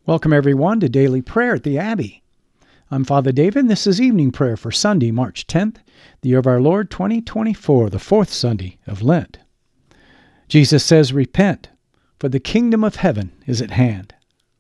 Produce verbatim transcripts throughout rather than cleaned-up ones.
Welcome, everyone, to Daily Prayer at the Abbey. I'm Father David, and this is evening prayer for Sunday, March tenth, the year of our Lord twenty twenty-four, the fourth Sunday of Lent. Jesus says, "Repent, for the kingdom of heaven is at hand."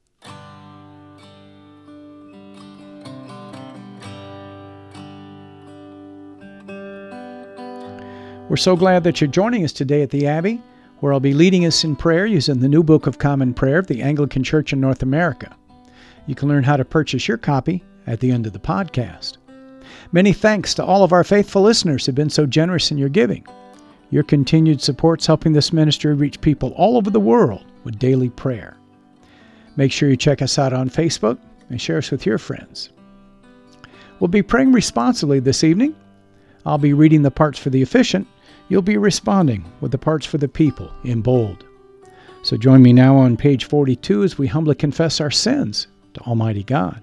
We're so glad that you're joining us today at the Abbey, where I'll be leading us in prayer using the New Book of Common Prayer of the Anglican Church in North America. You can learn how to purchase your copy at the end of the podcast. Many thanks to all of our faithful listeners who've been so generous in your giving. Your continued support's helping this ministry reach people all over the world with daily prayer. Make sure you check us out on Facebook and share us with your friends. We'll be praying responsibly this evening. I'll be reading the parts for the officiant. You'll be responding with the parts for the people in bold. So join me now on page forty-two as we humbly confess our sins to Almighty God.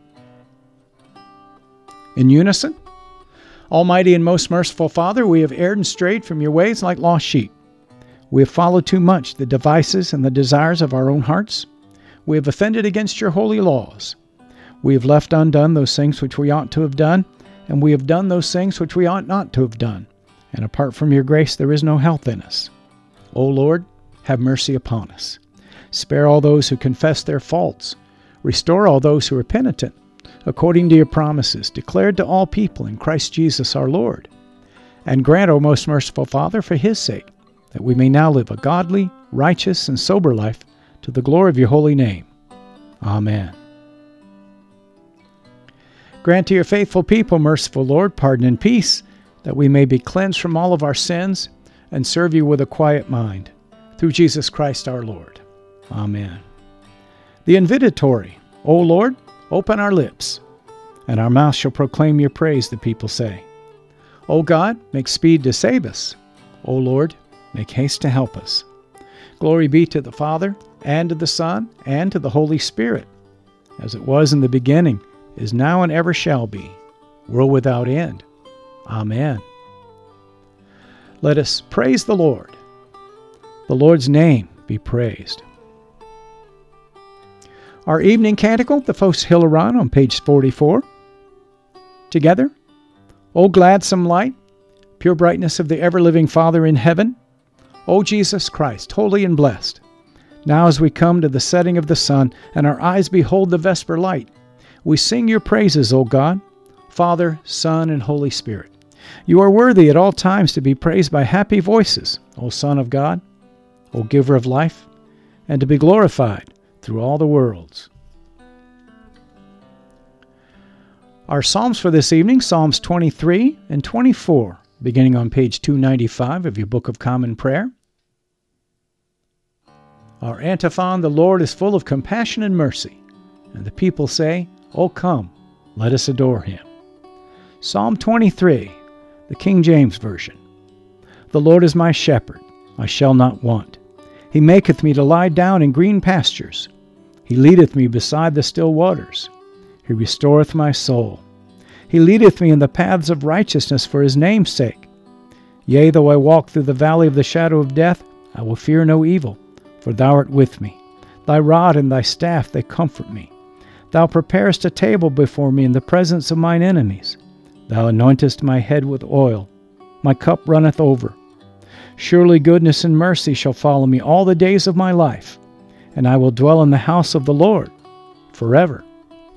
In unison, Almighty and most merciful Father, we have erred and strayed from your ways like lost sheep. We have followed too much the devices and the desires of our own hearts. We have offended against your holy laws. We have left undone those things which we ought to have done, and we have done those things which we ought not to have done. And apart from your grace, there is no health in us. O Lord, have mercy upon us. Spare all those who confess their faults. Restore all those who are penitent, according to your promises, declared to all people in Christ Jesus our Lord. And grant, O most merciful Father, for his sake, that we may now live a godly, righteous, and sober life to the glory of your holy name. Amen. Grant to your faithful people, merciful Lord, pardon and peace, that we may be cleansed from all of our sins and serve you with a quiet mind. Through Jesus Christ our Lord. Amen. The invitatory, O Lord, open our lips, and our mouth shall proclaim your praise, the people say. O God, make speed to save us. O Lord, make haste to help us. Glory be to the Father, and to the Son, and to the Holy Spirit, as it was in the beginning, is now, and ever shall be, world without end. Amen. Let us praise the Lord. The Lord's name be praised. Our evening canticle, the Phos Hilaron, on page forty-four. Together, O gladsome light, pure brightness of the ever-living Father in heaven, O Jesus Christ, holy and blessed, now as we come to the setting of the sun, and our eyes behold the vesper light, we sing your praises, O God, Father, Son, and Holy Spirit. You are worthy at all times to be praised by happy voices, O Son of God, O Giver of life, and to be glorified through all the worlds. Our Psalms for this evening, Psalms twenty-three and twenty-four, beginning on page two ninety-five of your Book of Common Prayer. Our antiphon, the Lord is full of compassion and mercy, and the people say, O come, let us adore him. Psalm twenty-three, the King James Version. The Lord is my shepherd, I shall not want. He maketh me to lie down in green pastures. He leadeth me beside the still waters. He restoreth my soul. He leadeth me in the paths of righteousness for his name's sake. Yea, though I walk through the valley of the shadow of death, I will fear no evil, for thou art with me. Thy rod and thy staff, they comfort me. Thou preparest a table before me in the presence of mine enemies. Thou anointest my head with oil. My cup runneth over. Surely goodness and mercy shall follow me all the days of my life, and I will dwell in the house of the Lord forever.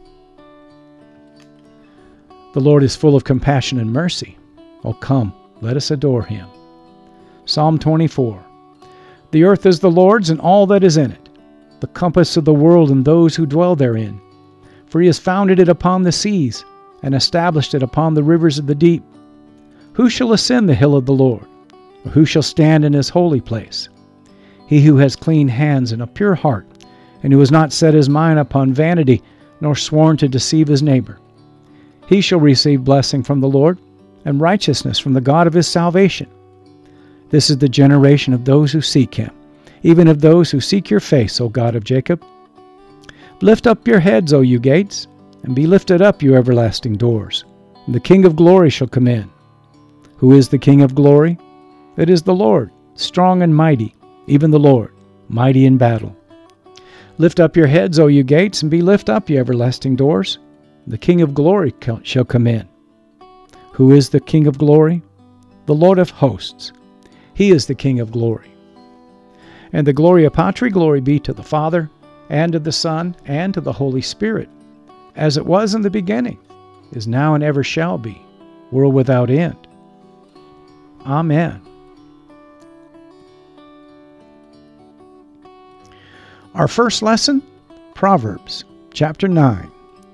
The Lord is full of compassion and mercy. Oh, come, let us adore him. Psalm twenty-four. The earth is the Lord's and all that is in it, the compass of the world and those who dwell therein. For he has founded it upon the seas, and established it upon the rivers of the deep. Who shall ascend the hill of the Lord? Or who shall stand in his holy place? He who has clean hands and a pure heart, and who has not set his mind upon vanity, nor sworn to deceive his neighbor. He shall receive blessing from the Lord, and righteousness from the God of his salvation. This is the generation of those who seek him, even of those who seek your face, O God of Jacob. Lift up your heads, O you gates, and be lifted up, you everlasting doors, and the King of glory shall come in. Who is the King of glory? It is the Lord, strong and mighty, even the Lord, mighty in battle. Lift up your heads, O you gates, and be lift up, ye everlasting doors. The King of glory shall come in. Who is the King of glory? The Lord of hosts. He is the King of glory. And the Gloria Patri, glory be to the Father, and to the Son, and to the Holy Spirit, as it was in the beginning, is now, and ever shall be, world without end. Amen. Our first lesson, Proverbs, chapter nine.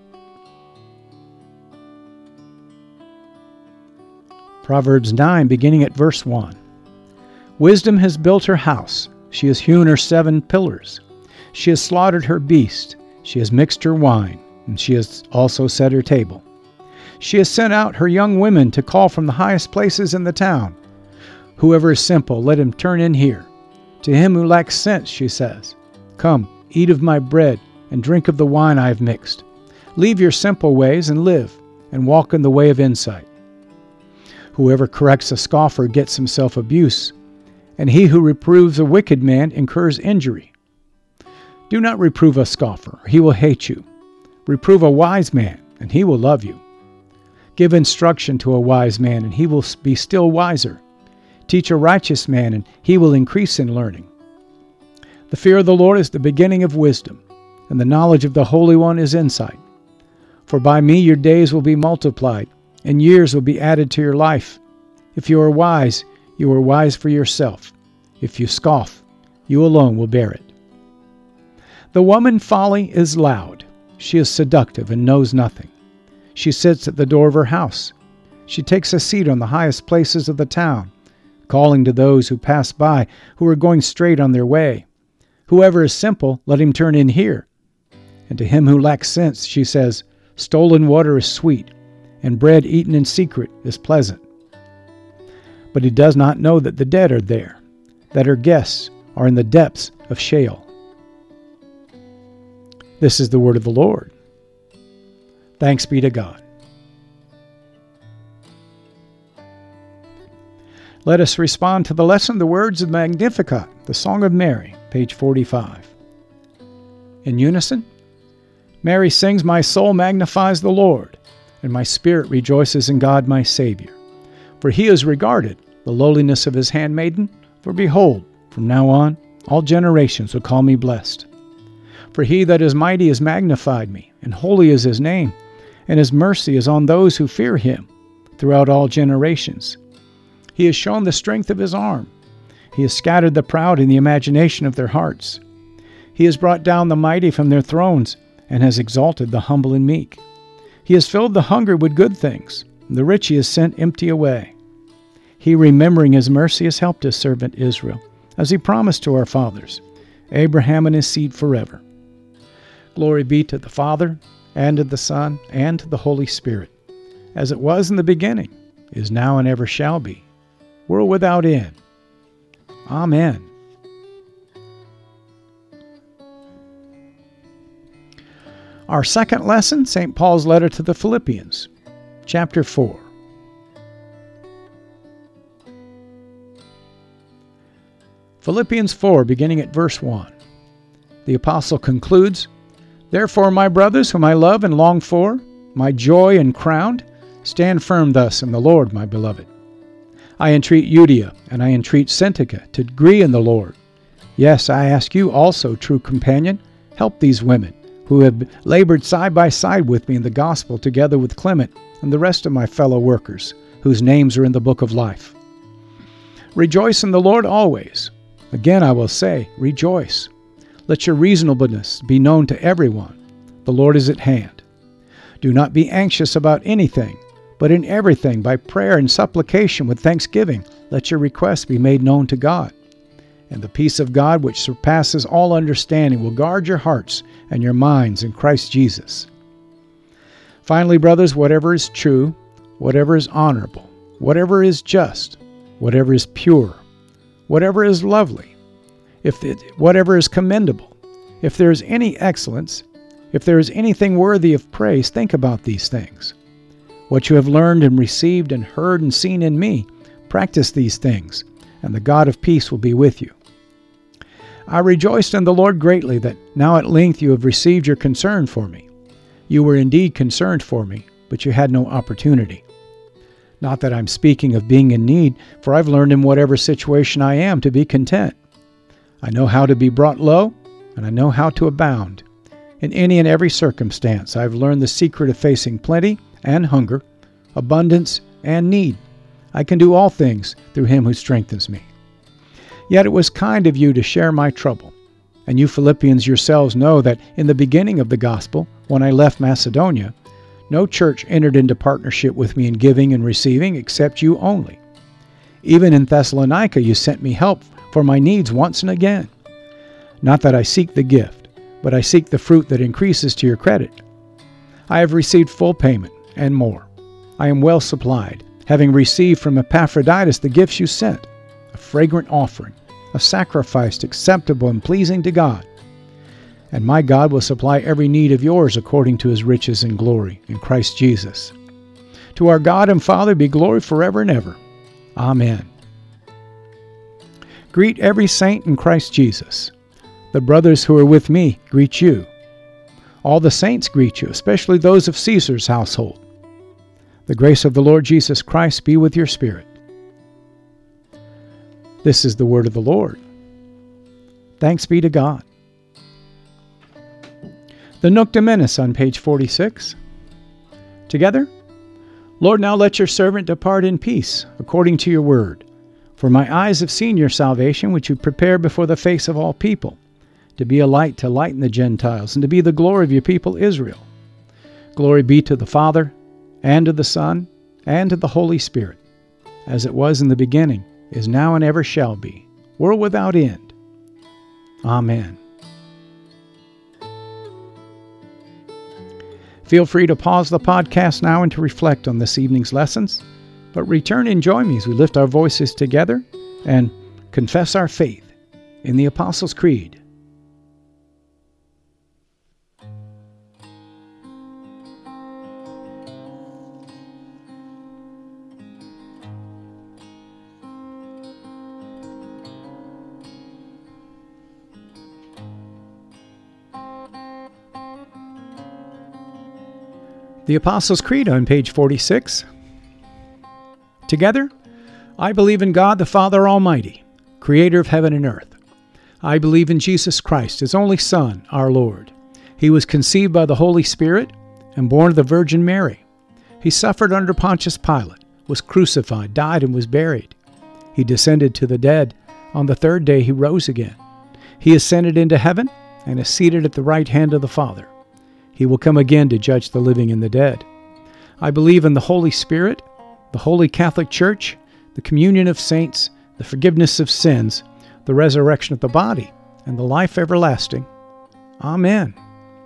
Proverbs nine, beginning at verse one. Wisdom has built her house. She has hewn her seven pillars. She has slaughtered her beast. She has mixed her wine, and she has also set her table. She has sent out her young women to call from the highest places in the town. Whoever is simple, let him turn in here. To him who lacks sense, she says, come, eat of my bread, and drink of the wine I have mixed. Leave your simple ways and live, and walk in the way of insight. Whoever corrects a scoffer gets himself abuse, and he who reproves a wicked man incurs injury. Do not reprove a scoffer, or he will hate you. Reprove a wise man, and he will love you. Give instruction to a wise man, and he will be still wiser. Teach a righteous man, and he will increase in learning. The fear of the Lord is the beginning of wisdom, and the knowledge of the Holy One is insight. For by me your days will be multiplied, and years will be added to your life. If you are wise, you are wise for yourself. If you scoff, you alone will bear it. The woman folly is loud. She is seductive and knows nothing. She sits at the door of her house. She takes a seat on the highest places of the town, calling to those who pass by, who are going straight on their way. Whoever is simple, let him turn in here. And to him who lacks sense, she says, stolen water is sweet, and bread eaten in secret is pleasant. But he does not know that the dead are there, that her guests are in the depths of Sheol. This is the word of the Lord. Thanks be to God. Let us respond to the lesson, the words of Magnificat, the Song of Mary, page forty-five. In unison, Mary sings, my soul magnifies the Lord, and my spirit rejoices in God my Savior. For he has regarded the lowliness of his handmaiden, for behold, from now on all generations will call me blessed. For he that is mighty has magnified me, and holy is his name, and his mercy is on those who fear him throughout all generations. He has shown the strength of his arm. He has scattered the proud in the imagination of their hearts. He has brought down the mighty from their thrones, and has exalted the humble and meek. He has filled the hungry with good things, and the rich he has sent empty away. He, remembering his mercy, has helped his servant Israel, as he promised to our fathers, Abraham and his seed forever. Glory be to the Father, and to the Son, and to the Holy Spirit, as it was in the beginning, is now, and ever shall be, world without end. Amen. Our second lesson, Saint Paul's letter to the Philippians, chapter four. Philippians four, beginning at verse one. The apostle concludes, therefore, my brothers, whom I love and long for, my joy and crown, stand firm thus in the Lord, my beloved. I entreat Euodia, and I entreat Syntyche to agree in the Lord. Yes, I ask you also, true companion, help these women, who have labored side by side with me in the gospel, together with Clement and the rest of my fellow workers, whose names are in the book of life. Rejoice in the Lord always. Again I will say, rejoice. Let your reasonableness be known to everyone. The Lord is at hand. Do not be anxious about anything, but in everything, by prayer and supplication with thanksgiving, let your requests be made known to God. And the peace of God, which surpasses all understanding, will guard your hearts and your minds in Christ Jesus. Finally, brothers, whatever is true, whatever is honorable, whatever is just, whatever is pure, whatever is lovely, if it, whatever is commendable, if there is any excellence, if there is anything worthy of praise, think about these things. What you have learned and received and heard and seen in me, practice these things, and the God of peace will be with you. I rejoiced in the Lord greatly that now at length you have received your concern for me. You were indeed concerned for me, but you had no opportunity. Not that I'm speaking of being in need, for I've learned in whatever situation I am to be content. I know how to be brought low, and I know how to abound. In any and every circumstance, I've learned the secret of facing plenty and hunger, abundance and need. I can do all things through him who strengthens me. Yet it was kind of you to share my trouble. And you Philippians yourselves know that in the beginning of the gospel, when I left Macedonia, no church entered into partnership with me in giving and receiving except you only. Even in Thessalonica you sent me help for my needs once and again. Not that I seek the gift, but I seek the fruit that increases to your credit. I have received full payment and more. I am well supplied, having received from Epaphroditus the gifts you sent, a fragrant offering, a sacrifice acceptable and pleasing to God. And my God will supply every need of yours according to his riches and glory in Christ Jesus. To our God and Father be glory forever and ever. Amen. Greet every saint in Christ Jesus. The brothers who are with me greet you. All the saints greet you, especially those of Caesar's household. The grace of the Lord Jesus Christ be with your spirit. This is the word of the Lord. Thanks be to God. The Nunc Dimittis on page forty-six. Together, Lord, now let your servant depart in peace, according to your word. For my eyes have seen your salvation, which you prepared before the face of all people, to be a light to lighten the Gentiles, and to be the glory of your people Israel. Glory be to the Father, and to the Son, and to the Holy Spirit, as it was in the beginning, is now, and ever shall be, world without end. Amen. Feel free to pause the podcast now and to reflect on this evening's lessons, but return and join me as we lift our voices together and confess our faith in the Apostles' Creed. The Apostles' Creed on page forty-six. Together, I believe in God the Father Almighty, creator of heaven and earth. I believe in Jesus Christ, his only Son, our Lord. He was conceived by the Holy Spirit and born of the Virgin Mary. He suffered under Pontius Pilate, was crucified, died, and was buried. He descended to the dead. On the third day he rose again. He ascended into heaven and is seated at the right hand of the Father. He will come again to judge the living and the dead. I believe in the Holy Spirit, the Holy Catholic Church, the communion of saints, the forgiveness of sins, the resurrection of the body, and the life everlasting. Amen.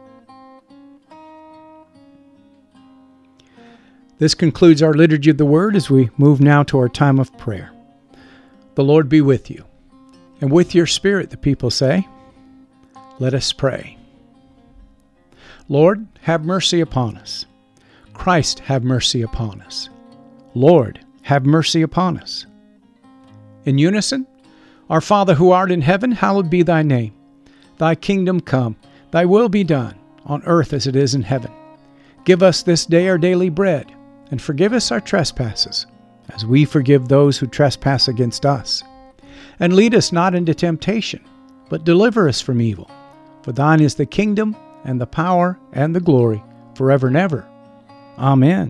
This concludes our Liturgy of the Word as we move now to our time of prayer. The Lord be with you, and with your spirit, the people say. Let us pray. Lord, have mercy upon us. Christ, have mercy upon us. Lord, have mercy upon us. In unison, Our Father who art in heaven, hallowed be thy name. Thy kingdom come, thy will be done, on earth as it is in heaven. Give us this day our daily bread, and forgive us our trespasses, as we forgive those who trespass against us. And lead us not into temptation, but deliver us from evil. For thine is the kingdom, and the power, and the glory, forever and ever. Amen.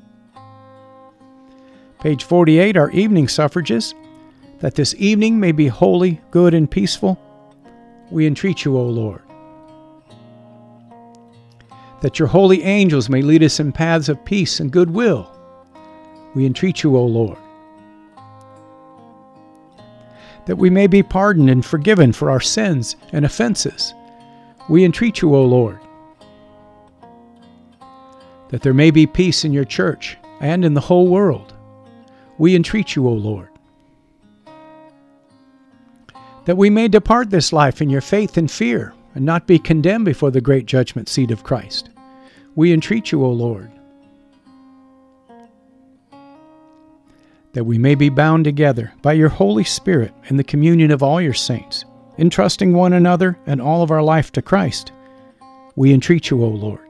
Page forty-eight, our evening suffrages. That this evening may be holy, good, and peaceful, we entreat you, O Lord. That your holy angels may lead us in paths of peace and goodwill, we entreat you, O Lord. That we may be pardoned and forgiven for our sins and offenses, we entreat you, O Lord. That there may be peace in your church and in the whole world, we entreat you, O Lord. That we may depart this life in your faith and fear, and not be condemned before the great judgment seat of Christ, we entreat you, O Lord. That we may be bound together by your Holy Spirit in the communion of all your saints, entrusting one another and all of our life to Christ, we entreat you, O Lord.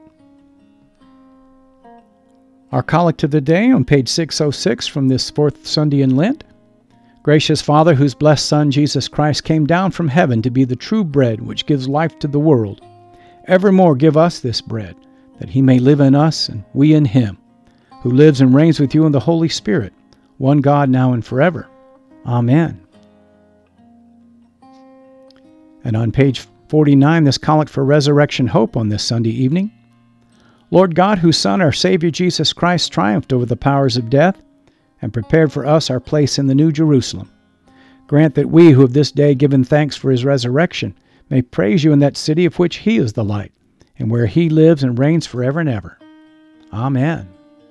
Our collect of the day on page six oh six from this fourth Sunday in Lent. Gracious Father, whose blessed Son, Jesus Christ, came down from heaven to be the true bread which gives life to the world, evermore give us this bread, that he may live in us and we in him, who lives and reigns with you in the Holy Spirit, one God, now and forever. Amen. And on page forty-nine, this collect for resurrection hope on this Sunday evening. Lord God, whose Son, our Savior Jesus Christ, triumphed over the powers of death and prepared for us our place in the New Jerusalem, grant that we who have this day given thanks for his resurrection may praise you in that city of which he is the light, and where he lives and reigns forever and ever. Amen.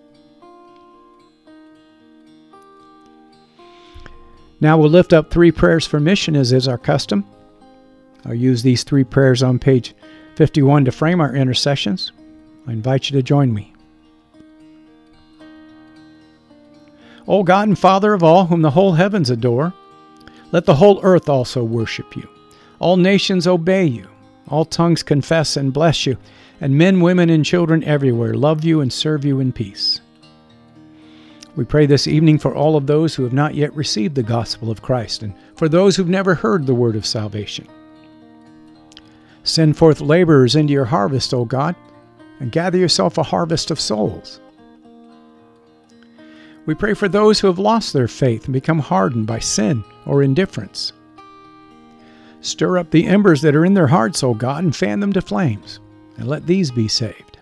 Now we'll lift up three prayers for mission, as is our custom. I'll use these three prayers on page fifty-one to frame our intercessions. I invite you to join me. O God and Father of all, whom the whole heavens adore, let the whole earth also worship you. All nations obey you. All tongues confess and bless you. And men, women, and children everywhere love you and serve you in peace. We pray this evening for all of those who have not yet received the gospel of Christ, and for those who've never heard the word of salvation. Send forth laborers into your harvest, O God, and gather yourself a harvest of souls. We pray for those who have lost their faith and become hardened by sin or indifference. Stir up the embers that are in their hearts, O God, and fan them to flames, and let these be saved.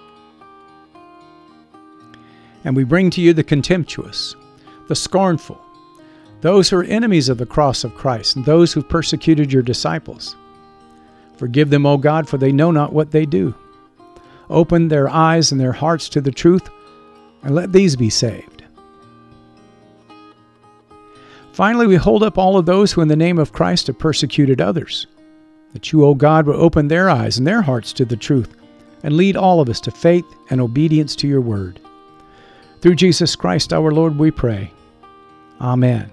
And we bring to you the contemptuous, the scornful, those who are enemies of the cross of Christ, and those who persecuted your disciples. Forgive them, O God, for they know not what they do. Open their eyes and their hearts to the truth, and let these be saved. Finally, we hold up all of those who in the name of Christ have persecuted others, that you, O God, will open their eyes and their hearts to the truth, and lead all of us to faith and obedience to your word. Through Jesus Christ our Lord we pray. Amen.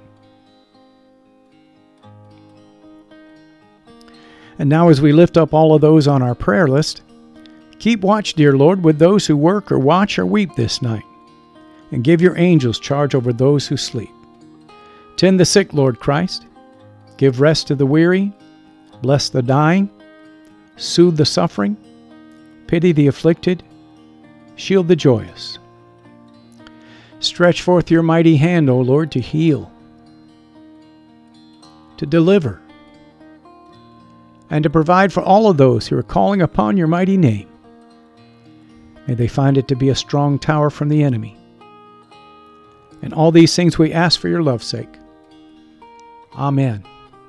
And now as we lift up all of those on our prayer list, keep watch, dear Lord, with those who work or watch or weep this night, and give your angels charge over those who sleep. Tend the sick, Lord Christ. Give rest to the weary. Bless the dying. Soothe the suffering. Pity the afflicted. Shield the joyous. Stretch forth your mighty hand, O Lord, to heal, to deliver, and to provide for all of those who are calling upon your mighty name. May they find it to be a strong tower from the enemy. And all these things we ask for your love's sake. Amen.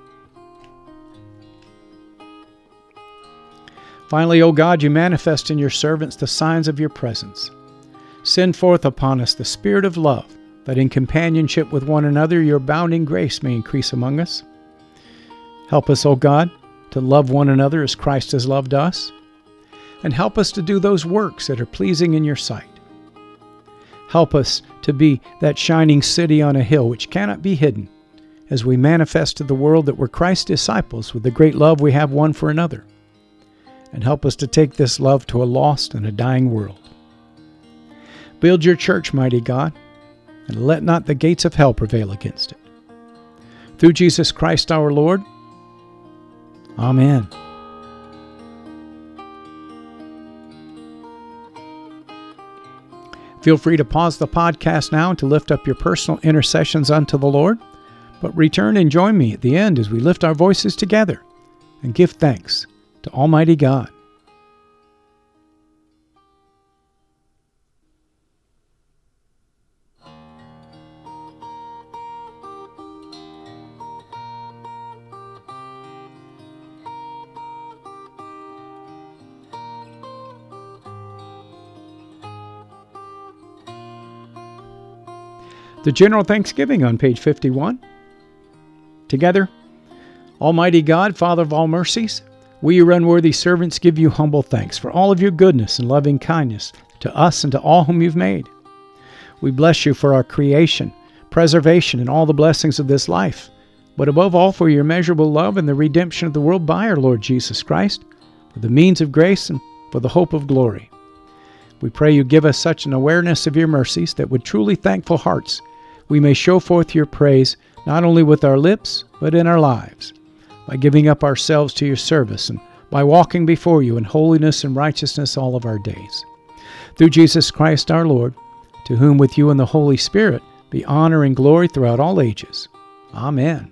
Finally, O God, you manifest in your servants the signs of your presence. Send forth upon us the spirit of love, that in companionship with one another your abounding grace may increase among us. Help us, O God, to love one another as Christ has loved us, and help us to do those works that are pleasing in your sight. Help us to be that shining city on a hill which cannot be hidden, as we manifest to the world that we're Christ's disciples with the great love we have one for another. And help us to take this love to a lost and a dying world. Build your church, mighty God, and let not the gates of hell prevail against it. Through Jesus Christ our Lord. Amen. Feel free to pause the podcast now to lift up your personal intercessions unto the Lord, but return and join me at the end as we lift our voices together and give thanks to Almighty God. The General Thanksgiving on page fifty-one. Together, Almighty God, Father of all mercies, we, your unworthy servants, give you humble thanks for all of your goodness and loving kindness to us and to all whom you've made. We bless you for our creation, preservation, and all the blessings of this life, but above all for your immeasurable love and the redemption of the world by our Lord Jesus Christ, for the means of grace and for the hope of glory. We pray you give us such an awareness of your mercies that with truly thankful hearts we may show forth your praise not only with our lips, but in our lives, by giving up ourselves to your service and by walking before you in holiness and righteousness all of our days. Through Jesus Christ our Lord, to whom with you and the Holy Spirit be honor and glory throughout all ages. Amen.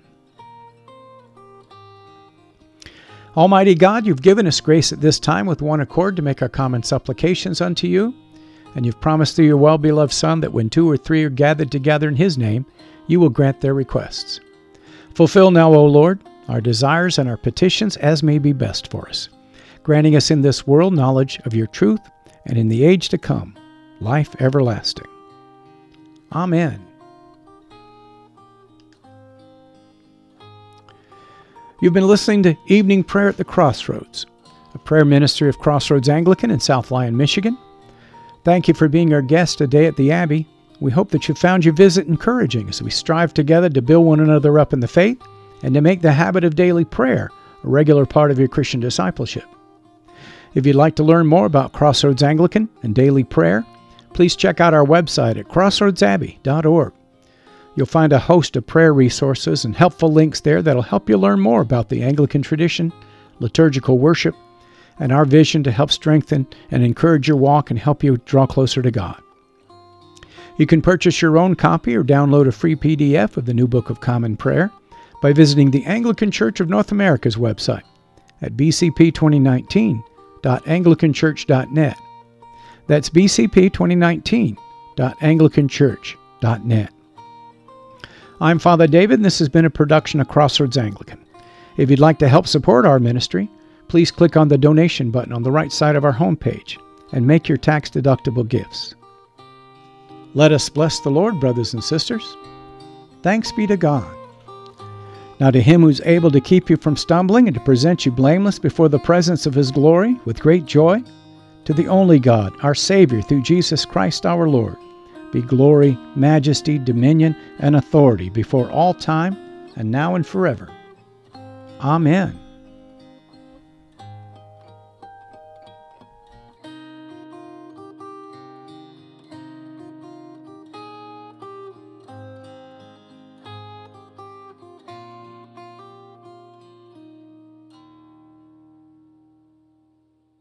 Almighty God, you've given us grace at this time with one accord to make our common supplications unto you, and you've promised through your well-beloved Son that when two or three are gathered together in his name, you will grant their requests. Fulfill now, O Lord, our desires and our petitions as may be best for us, granting us in this world knowledge of your truth, and in the age to come, life everlasting. Amen. You've been listening to Evening Prayer at the Crossroads, a prayer ministry of Crossroads Anglican in South Lyon, Michigan. Thank you for being our guest today at the Abbey. We hope that you found your visit encouraging as we strive together to build one another up in the faith and to make the habit of daily prayer a regular part of your Christian discipleship. If you'd like to learn more about Crossroads Anglican and daily prayer, please check out our website at crossroads abbey dot org. You'll find a host of prayer resources and helpful links there that'll help you learn more about the Anglican tradition, liturgical worship, and our vision to help strengthen and encourage your walk and help you draw closer to God. You can purchase your own copy or download a free P D F of the New Book of Common Prayer by visiting the Anglican Church of North America's website at b c p twenty nineteen dot anglican church dot net. That's b c p twenty nineteen dot anglican church dot net. I'm Father David, and this has been a production of Crossroads Anglican. If you'd like to help support our ministry, please click on the donation button on the right side of our homepage and make your tax-deductible gifts. Let us bless the Lord, brothers and sisters. Thanks be to God. Now to him who's able to keep you from stumbling and to present you blameless before the presence of his glory with great joy, to the only God, our Savior, through Jesus Christ our Lord, be glory, majesty, dominion, and authority before all time, and now and forever. Amen.